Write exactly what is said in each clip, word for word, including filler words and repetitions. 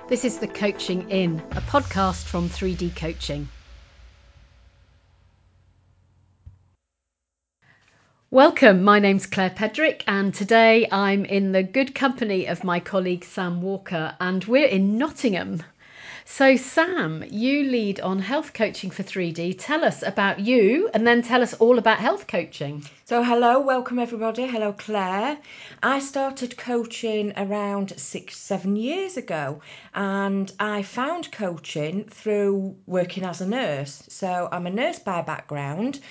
This is the Coaching In, a podcast from three D Coaching. Welcome, my name's Claire Pedrick and today I'm in the good company of my colleague Sam Walker and we're in Nottingham. So Sam, you lead on health coaching for three D. Tell us about you and then tell us all about health coaching. So hello, welcome everybody. Hello Claire. I started coaching around six, seven years ago and I found coaching through working as a nurse. So I'm a nurse by background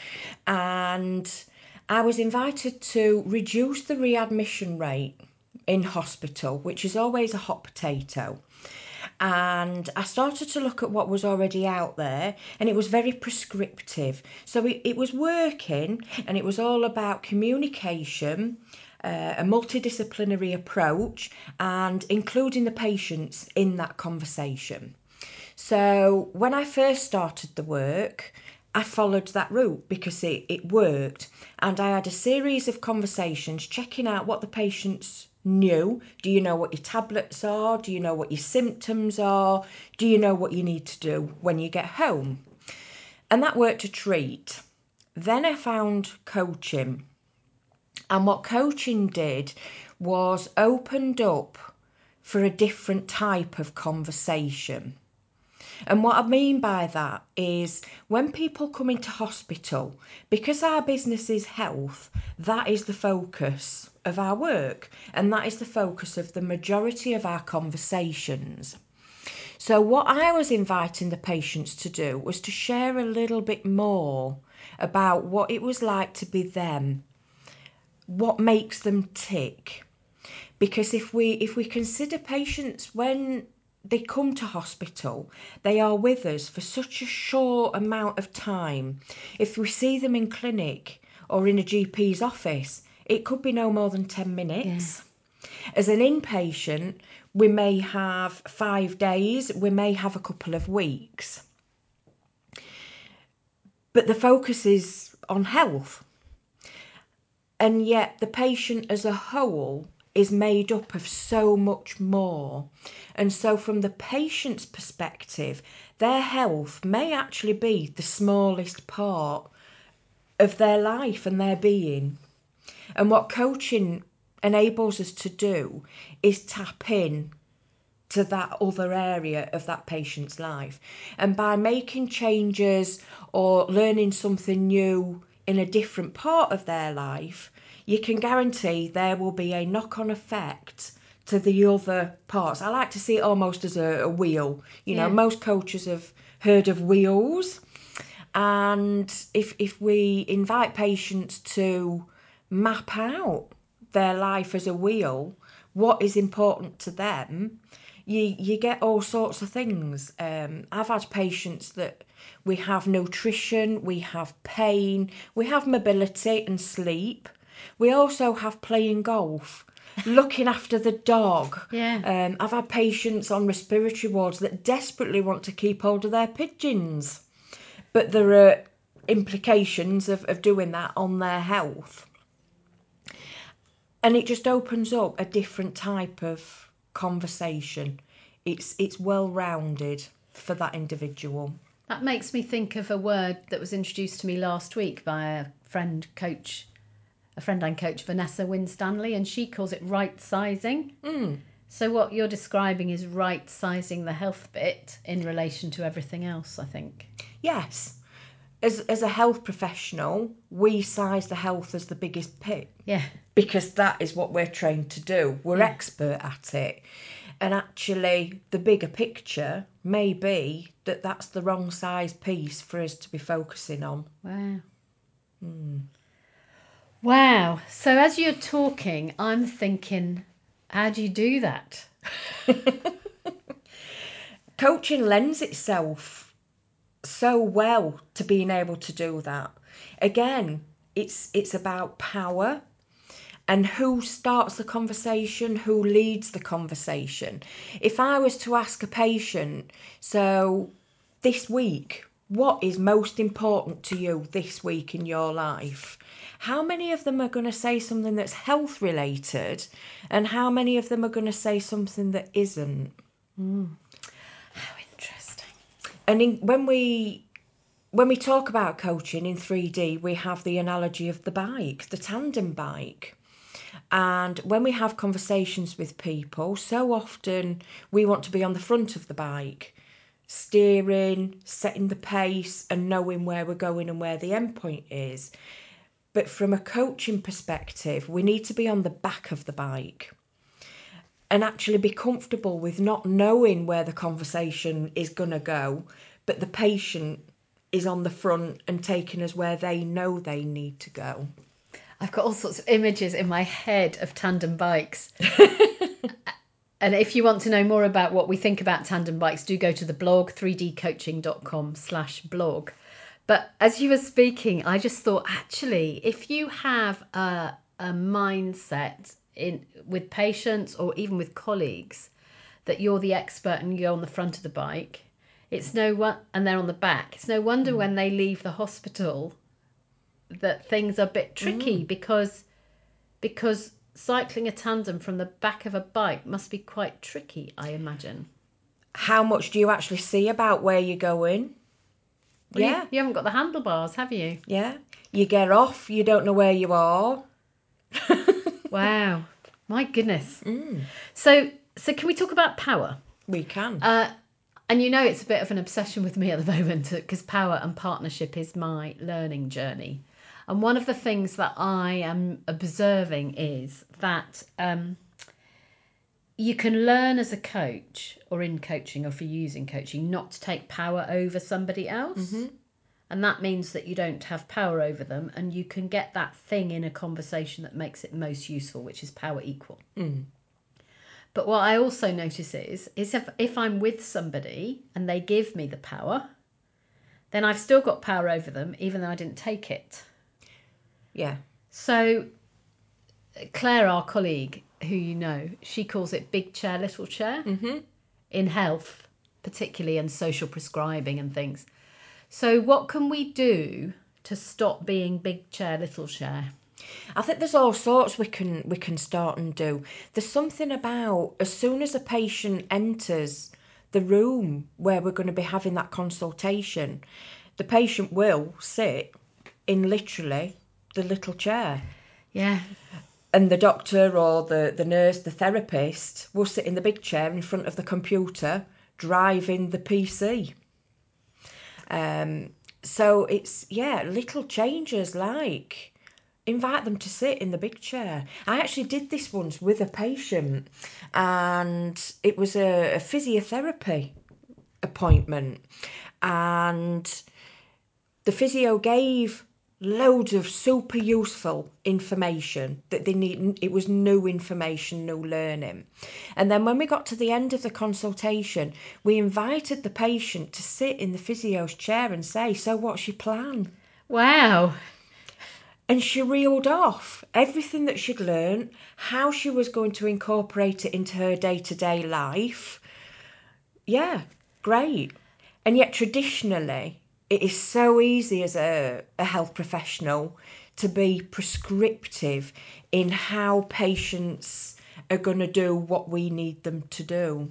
and I was invited to reduce the readmission rate in hospital, which is always a hot potato. And I started to look at what was already out there and it was very prescriptive. So it, it was working and it was all about communication, uh, a multidisciplinary approach and including the patients in that conversation. So when I first started the work, I followed that route because it, it worked and I had a series of conversations checking out what the patients knew. Do you know what your tablets are? Do you know what your symptoms are? Do you know what you need to do when you get home? And that worked a treat. Then I found coaching. And what coaching did was opened up for a different type of conversation. And what I mean by that is when people come into hospital, because our business is health, that is the focus of our work and that is the focus of the majority of our conversations. So what I was inviting the patients to do was to share a little bit more about what it was like to be them, what makes them tick. Because if we if we consider patients when they come to hospital, they are with us for such a short amount of time. If we see them in clinic or in a G P's office, it could be no more than ten minutes. Yeah. As an inpatient, we may have five days, we may have a couple of weeks. But the focus is on health. And yet the patient as a whole is made up of so much more. And so from the patient's perspective, their health may actually be the smallest part of their life and their being. And what coaching enables us to do is tap in to that other area of that patient's life. And by making changes or learning something new in a different part of their life, you can guarantee there will be a knock-on effect to the other parts. I like to see it almost as a, a wheel. You know, yeah. Most coaches have heard of wheels. And if if we invite patients to map out their life as a wheel, what is important to them, you you get all sorts of things. Um, I've had patients that we have nutrition, we have pain, we have mobility and sleep. We also have playing golf, looking after the dog. Yeah. Um, I've had patients on respiratory wards that desperately want to keep hold of their pigeons. But there are implications of, of doing that on their health. And it just opens up a different type of conversation. It's it's well-rounded for that individual. That makes me think of a word that was introduced to me last week by a friend coach, a friend and coach, Vanessa Winstanley, and she calls it right sizing. Mm. So what you're describing is right sizing the health bit in relation to everything else, I think. Yes. As as a health professional, we size the health as the biggest pit. Yeah. Because that is what we're trained to do. We're yeah. expert at it. And actually, the bigger picture may be that that's the wrong size piece for us to be focusing on. Wow. Mm. Wow. So as you're talking, I'm thinking, how do you do that? Coaching lends itself so well to being able to do that. Again, it's it's about power. And who starts the conversation, who leads the conversation. If I was to ask a patient, so this week, what is most important to you this week in your life? How many of them are going to say something that's health related and how many of them are going to say something that isn't? How interesting. And in, when we when we talk about coaching in three D, we have the analogy of the bike, the tandem bike. And when we have conversations with people, so often we want to be on the front of the bike, steering, setting the pace and knowing where we're going and where the end point is. But from a coaching perspective, we need to be on the back of the bike and actually be comfortable with not knowing where the conversation is going to go, but the patient is on the front and taking us where they know they need to go. I've got all sorts of images in my head of tandem bikes. And if you want to know more about what we think about tandem bikes, do go to the blog, three d coaching dot com slash blog. But as you were speaking, I just thought, actually, if you have a, a mindset in with patients or even with colleagues that you're the expert and you're on the front of the bike, it's no one, and they're on the back. It's no wonder when they leave the hospital that things are a bit tricky mm. because because cycling a tandem from the back of a bike must be quite tricky, I imagine. How much do you actually see about where you're going? Well, yeah. You, you haven't got the handlebars, have you? Yeah. You get off, you don't know where you are. Wow. My goodness. Mm. So, so can we talk about power? We can. Uh, and you know it's a bit of an obsession with me at the moment because power and partnership is my learning journey. And one of the things that I am observing is that um, you can learn as a coach or in coaching or for using coaching not to take power over somebody else. Mm-hmm. And that means that you don't have power over them and you can get that thing in a conversation that makes it most useful, which is power equal. Mm. But what I also notice is, is if, if I'm with somebody and they give me the power, then I've still got power over them, even though I didn't take it. Yeah. So Claire, our colleague, who you know, she calls it big chair, little chair mm-hmm. in health, particularly, and social prescribing and things. So what can we do to stop being big chair, little chair? I think there's all sorts we can we can start and do. There's something about as soon as a patient enters the room where we're going to be having that consultation, the patient will sit in literally the little chair. Yeah. And the doctor or the, the nurse, the therapist, will sit in the big chair in front of the computer, driving the P C. Um, so it's, yeah, little changes like invite them to sit in the big chair. I actually did this once with a patient and it was a, a physiotherapy appointment. And the physio gave loads of super useful information that they need. It was new information, new learning. And then when we got to the end of the consultation, we invited the patient to sit in the physio's chair and say, so what's your plan? Wow. And she reeled off everything that she'd learned, how she was going to incorporate it into her day-to-day life. Yeah, great. And yet traditionally, it is so easy as a, a health professional to be prescriptive in how patients are going to do what we need them to do.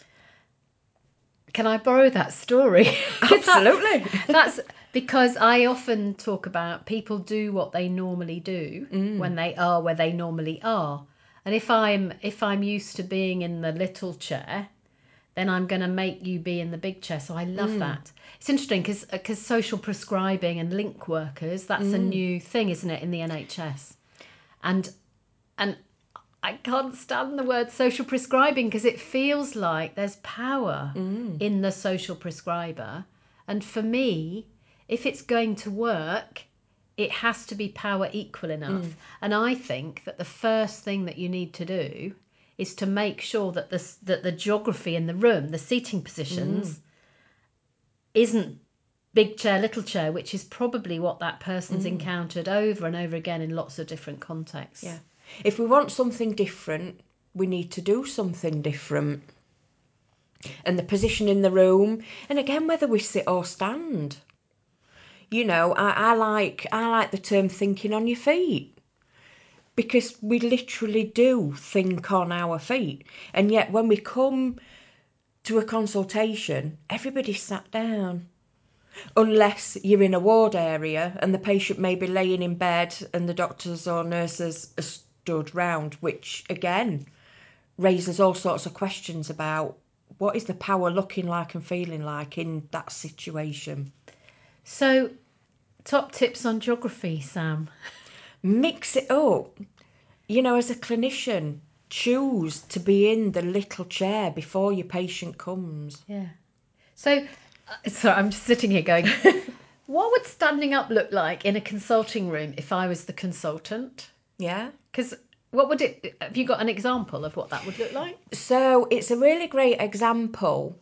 Can I borrow that story? Absolutely. that, that's because I often talk about people do what they normally do mm. when they are where they normally are. And if I'm if I'm used to being in the little chair, then I'm going to make you be in the big chair. So I love mm. that. It's interesting because because social prescribing and link workers, that's mm. a new thing, isn't it, in the N H S? And and I can't stand the word social prescribing because it feels like there's power mm. in the social prescriber. And for me, if it's going to work, it has to be power equal enough. Mm. And I think that the first thing that you need to do is to make sure that the, that the geography in the room, the seating positions, mm. isn't big chair, little chair, which is probably what that person's mm. encountered over and over again in lots of different contexts. Yeah. If we want something different, we need to do something different. And the position in the room, and again, whether we sit or stand. You know, I, I like I like the term thinking on your feet. Because we literally do think on our feet. And yet when we come to a consultation, everybody's sat down. Unless you're in a ward area and the patient may be laying in bed and the doctors or nurses are stood round, which again raises all sorts of questions about what is the power looking like and feeling like in that situation. So, top tips on geography, Sam? Mix it up. You know, as a clinician, choose to be in the little chair before your patient comes. Yeah. So, uh, sorry, I'm just sitting here going, what would standing up look like in a consulting room if I was the consultant? Yeah. Because what would it, have you got an example of what that would look like? So it's a really great example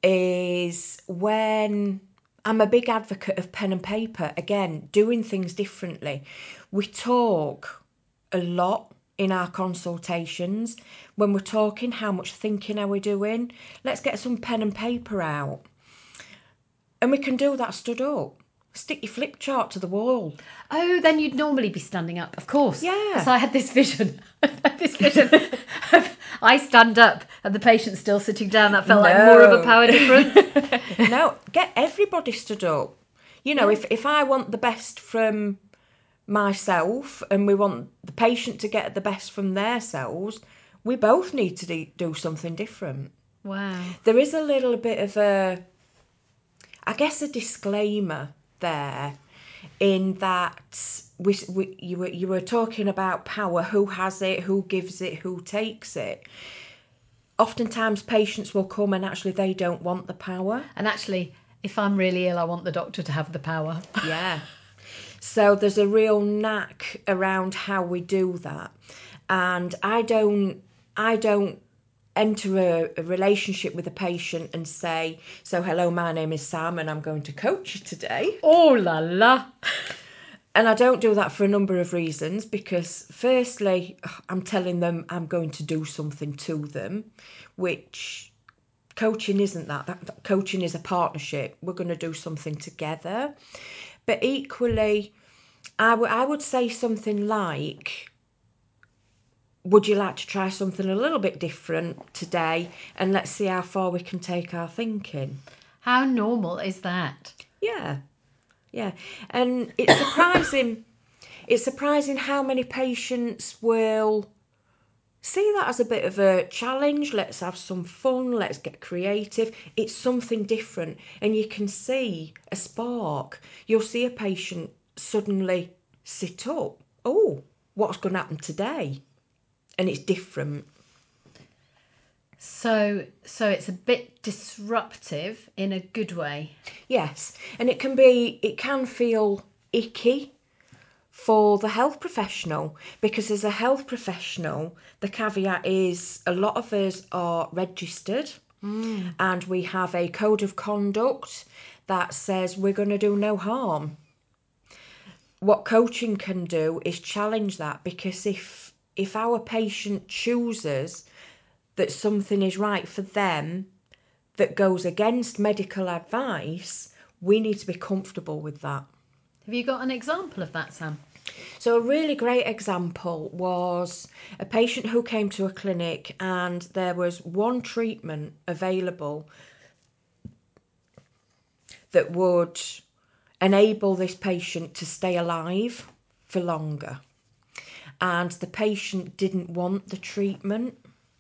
is when I'm a big advocate of pen and paper, again, doing things differently. We talk a lot in our consultations. When we're talking, how much thinking are we doing? Let's get some pen and paper out. And we can do that stood up. Stick your flip chart to the wall. Oh, then you'd normally be standing up, of course. Yeah. Because I had this vision. I had this vision of I stand up and the patient's still sitting down. That felt like more of a power difference. No, get everybody stood up. You know, Yeah. if, if I want the best from myself and we want the patient to get the best from themselves, we both need to do, do something different. Wow. There is a little bit of a, I guess, a disclaimer there in that we, we, you, were, you were talking about power, who has it, who gives it, who takes it. Oftentimes patients will come and actually they don't want the power. And actually, if I'm really ill, I want the doctor to have the power. Yeah. So there's a real knack around how we do that. And I don't I don't enter a, a relationship with a patient and say, so hello, my name is Sam and I'm going to coach you today. Oh la la. And I don't do that for a number of reasons, because firstly, I'm telling them I'm going to do something to them, which coaching isn't that. that, that coaching is a partnership. We're going to do something together. But equally, I, w- I would say something like, would you like to try something a little bit different today? And let's see how far we can take our thinking. How normal is that? Yeah, yeah. And it's surprising, it's surprising how many patients will see that as a bit of a challenge. Let's have some fun, let's get creative. It's something different. And you can see a spark. You'll see a patient suddenly sit up. Oh, what's going to happen today? And it's different. So, so it's a bit disruptive in a good way. Yes, and it can be, it can feel icky for the health professional, because as a health professional, the caveat is a lot of us are registered mm. and we have a code of conduct that says we're going to do no harm. What coaching can do is challenge that, because if if our patient chooses that something is right for them that goes against medical advice, we need to be comfortable with that. Have you got an example of that, Sam? So a really great example was a patient who came to a clinic and there was one treatment available that would enable this patient to stay alive for longer. And the patient didn't want the treatment.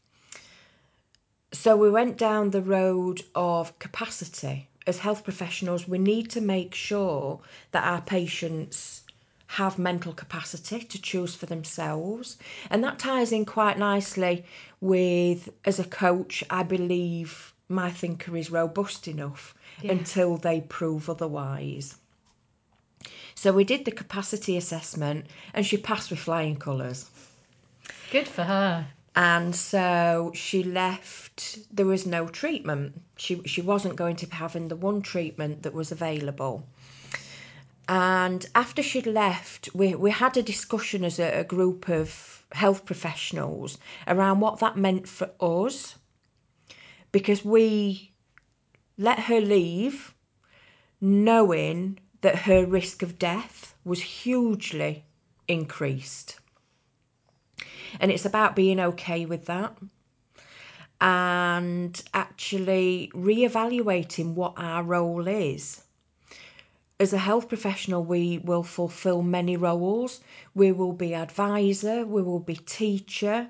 So we went down the road of capacity. As health professionals, we need to make sure that our patients have mental capacity to choose for themselves. And that ties in quite nicely with, as a coach, I believe my thinker is robust enough yeah. until they prove otherwise. So we did the capacity assessment and she passed with flying colours. Good for her. And so she left, there was no treatment. She she wasn't going to be having the one treatment that was available. And after she'd left, we, we had a discussion as a, a group of health professionals around what that meant for us. Because we let her leave knowing that her risk of death was hugely increased. And it's about being okay with that. and actually reevaluating what our role is. As a health professional, we will fulfill many roles. We will be advisor, we will be teacher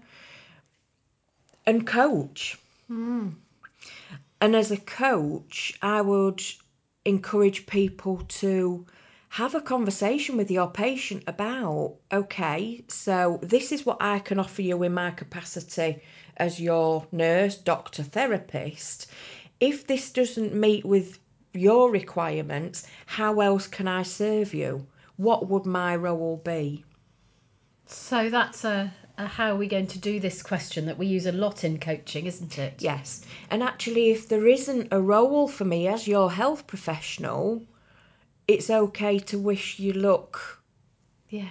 and coach. Mm. And as a coach, I would encourage people to have a conversation with your patient about, okay, so this is what I can offer you in my capacity as your nurse, doctor, therapist. If this doesn't meet with your requirements, how else can I serve you? What would my role be? So that's a, a how are we going to do this question that we use a lot in coaching, isn't it? Yes. And actually, if there isn't a role for me as your health professional, it's okay to wish you luck. Yeah.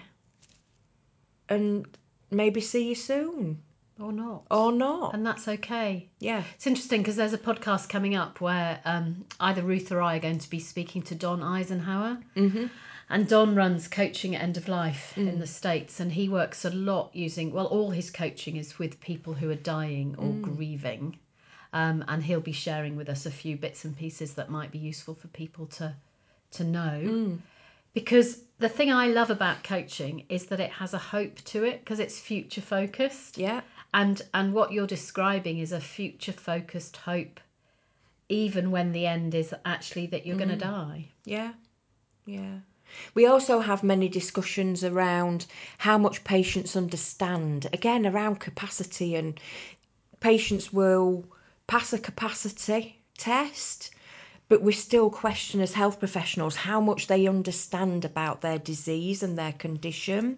And maybe see you soon. Or not. Or not. And that's okay. Yeah. It's interesting because there's a podcast coming up where um, either Ruth or I are going to be speaking to Don Eisenhower. Mm-hmm. And Don runs coaching at end of life Mm. in the States, and he works a lot using, well, all his coaching is with people who are dying or Mm. grieving. Um, and he'll be sharing with us a few bits and pieces that might be useful for people to to know. Mm. Because the thing I love about coaching is that it has a hope to it because it's future focused. Yeah. And and what you're describing is a future focused hope, even when the end is actually that you're Mm. going to die. Yeah. Yeah. We also have many discussions around how much patients understand, again, around capacity, and patients will pass a capacity test, but we still question as health professionals how much they understand about their disease and their condition.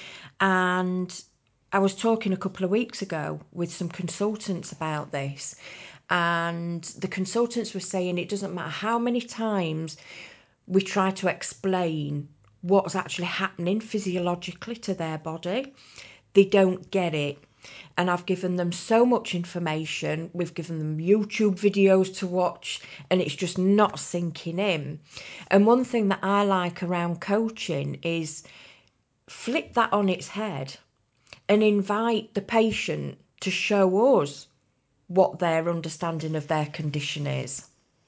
And I was talking a couple of weeks ago with some consultants about this, and the consultants were saying it doesn't matter how many times we try to explain what's actually happening physiologically to their body, they don't get it. And I've given them so much information, we've given them YouTube videos to watch, and it's just not sinking in. And one thing that I like around coaching is flip that on its head and invite the patient to show us what their understanding of their condition is.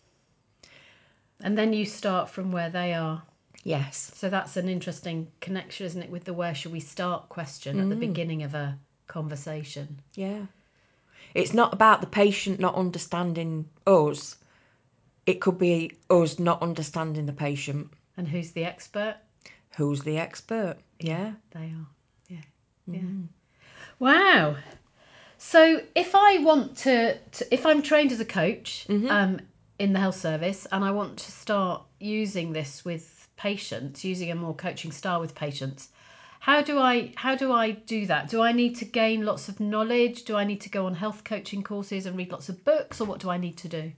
And then you start from where they are. Yes. So that's an interesting connection, isn't it, with the where should we start question at the beginning of a conversation. Yeah. It's not about the patient not understanding us. It could be us not understanding the patient. And who's the expert? Who's the expert? Yeah. They are. Yeah. Yeah. Mm. Wow. So if I want to, to if I'm trained as a coach Mhm. um, in the health service and I want to start using this with patients, using a more coaching style with patients, how do I how do I do that? Do I need to gain lots of knowledge? Do I need to go on health coaching courses and read lots of books, or what do I need to do?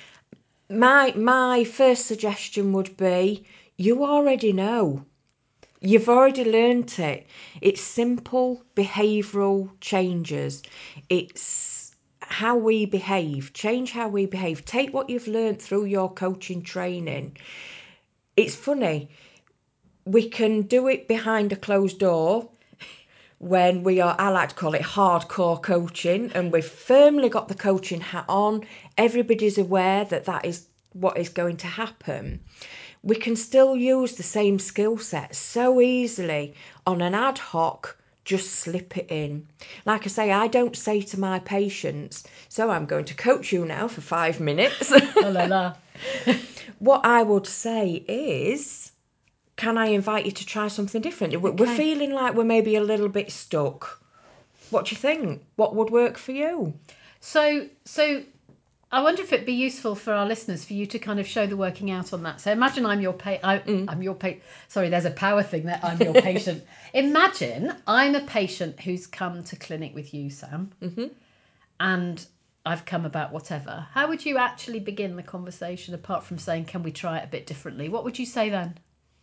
My my first suggestion would be you already know. You've already learnt it. It's simple behavioural changes. It's how we behave. Change how we behave. Take what you've learnt through your coaching training. It's funny. We can do it behind a closed door when we are, I like to call it hardcore coaching, and we've firmly got the coaching hat on. Everybody's aware that that is what is going to happen. We can still use the same skill set so easily on an ad hoc, just slip it in. Like I say, I don't say to my patients, so I'm going to coach you now for five minutes. La la la. What I would say is, can I invite you to try something different? We're Okay. feeling like we're maybe a little bit stuck. What do you think? What would work for you? So so I wonder if it'd be useful for our listeners for you to kind of show the working out on that. So imagine I'm your pa- I, Mm. I'm your pa- sorry, there's a power thing there. I'm your patient. Imagine I'm a patient who's come to clinic with you, Sam, Mm-hmm. and I've come about whatever. How would you actually begin the conversation apart from saying, can we try it a bit differently? What would you say then?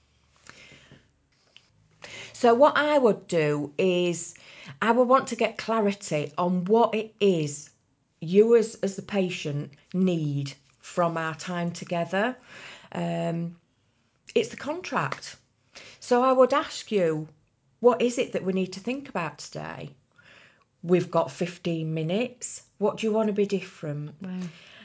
So what I would do is I would want to get clarity on what it is you as, as the patient need from our time together. Um, it's the contract. So I would ask you, what is it that we need to think about today? We've got fifteen minutes. What do you want to be different? Wow.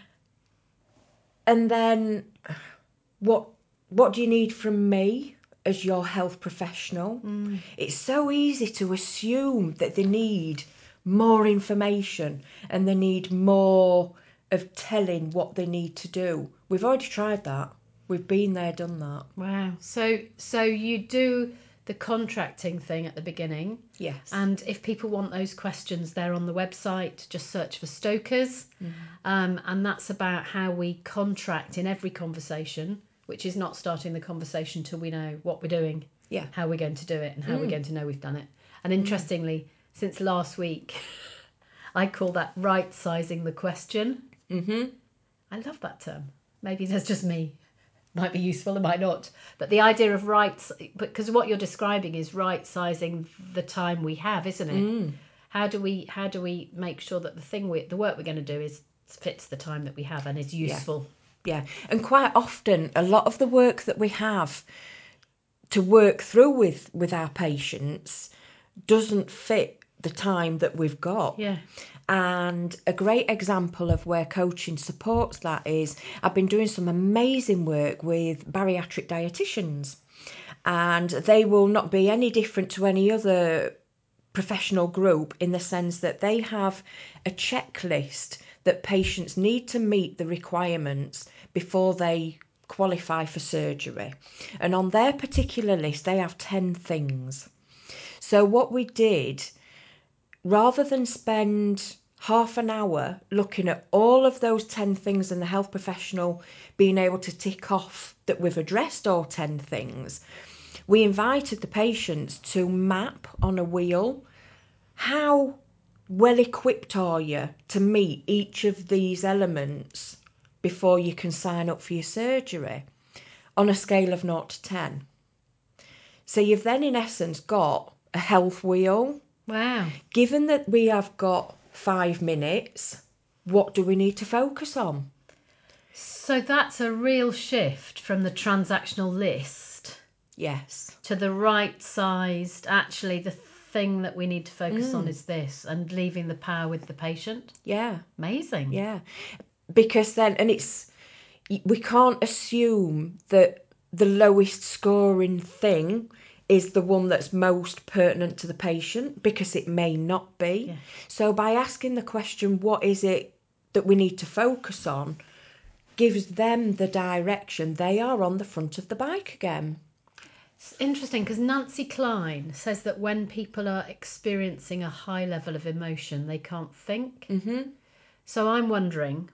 And then what what do you need from me as your health professional? Mm. It's so easy to assume that they need more information and they need more of telling what they need to do. We've already tried that. We've been there, done that. Wow. So so you do the contracting thing at the beginning. Yes. And if people want those questions, they're on the website. Just search for Stokers. Mm. Um, and that's about how we contract in every conversation, which is not starting the conversation till we know what we're doing, yeah. how we're going to do it, and how Mm. we're going to know we've done it. And interestingly, mm. since last week, I call that right-sizing the question. Mm-hmm. I love that term. Maybe that's just me. Might be useful, it might not. But the idea of right, because what you're describing is right-sizing the time we have, isn't it? Mm. How do we how do we make sure that the thing we the work we're going to do is fits the time that we have and is useful? Yeah. yeah. And quite often, a lot of the work that we have to work through with with our patients doesn't fit the time that we've got. Yeah. And a great example of where coaching supports that is I've been doing some amazing work with bariatric dietitians, and they will not be any different to any other professional group in the sense that they have a checklist that patients need to meet the requirements before they qualify for surgery. And on their particular list, they have ten things. So what we did, rather than spend half an hour looking at all of those ten things and the health professional being able to tick off that we've addressed all ten things, we invited the patients to map on a wheel how well equipped are you to meet each of these elements before you can sign up for your surgery on a scale of zero to ten. So you've then in essence got a health wheel. Wow. Given that we have got five minutes, what do we need to focus on? So that's a real shift from the transactional list. Yes. To the right-sized, actually the thing that we need to focus Mm. on is this, and leaving the power with the patient. Yeah. Amazing. Yeah. Because then, and it's, we can't assume that the lowest scoring thing is the one that's most pertinent to the patient, because it may not be. Yeah. So by asking the question, what is it that we need to focus on, gives them the direction. They are on the front of the bike again. It's interesting because Nancy Klein says that when people are experiencing a high level of emotion, they can't think. Mm-hmm. So I'm wondering,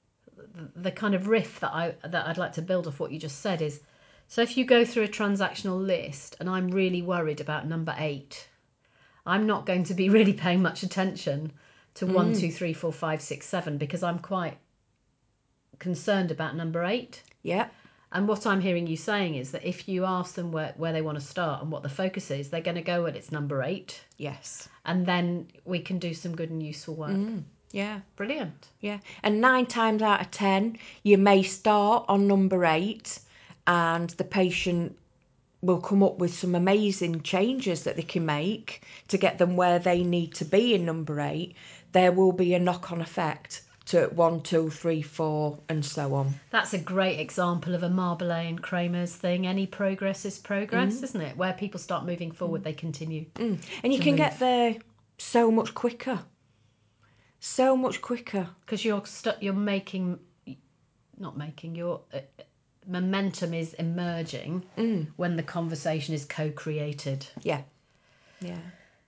the kind of riff that I that I'd like to build off what you just said is, so if you go through a transactional list and I'm really worried about number eight, I'm not going to be really paying much attention to mm. one, two, three, four, five, six, seven, because I'm quite concerned about number eight. Yeah. And what I'm hearing you saying is that if you ask them where, where they want to start and what the focus is, they're going to go at it's number eight. Yes. And then we can do some good and useful work. Mm. Yeah. Brilliant. Yeah. And nine times out of ten, you may start on number eight and the patient will come up with some amazing changes that they can make to get them where they need to be in number eight. There will be a knock-on effect to one, two, three, four, and so on. That's a great example of a Marbelet and Kramer's thing. Any progress is progress, mm. isn't it? Where people start moving forward, mm. they continue. Mm. And you can move. get there so much quicker. So much quicker. Because you're stu- you're making, not making, your uh, momentum is emerging mm. when the conversation is co-created. Yeah. Yeah.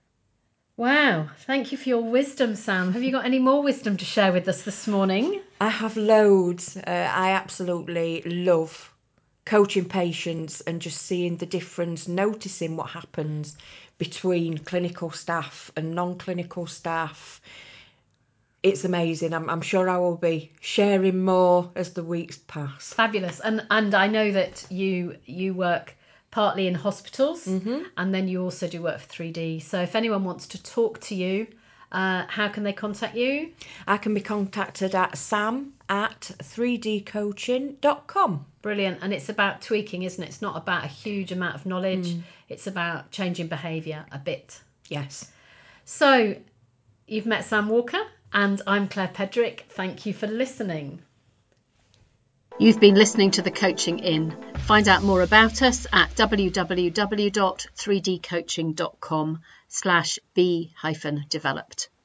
Wow, thank you for your wisdom, Sam. Have you got any more wisdom to share with us this morning? I have loads. Uh, I absolutely love coaching patients and just seeing the difference, noticing what happens between clinical staff and non-clinical staff. It's amazing. I'm, I'm sure I will be sharing more as the weeks pass. Fabulous. And and I know that you you work partly in hospitals, mm-hmm. and then you also do work for three D. So if anyone wants to talk to you, uh, how can they contact you? I can be contacted at sam at three d coaching dot com. Brilliant. And it's about tweaking, isn't it? It's not about a huge amount of knowledge. Mm. It's about changing behaviour a bit. Yes. So you've met Sam Walker. And I'm Claire Pedrick. Thank you for listening. You've been listening to The Coaching In. Find out more about us at www dot three d coaching dot com slash be hyphen developed.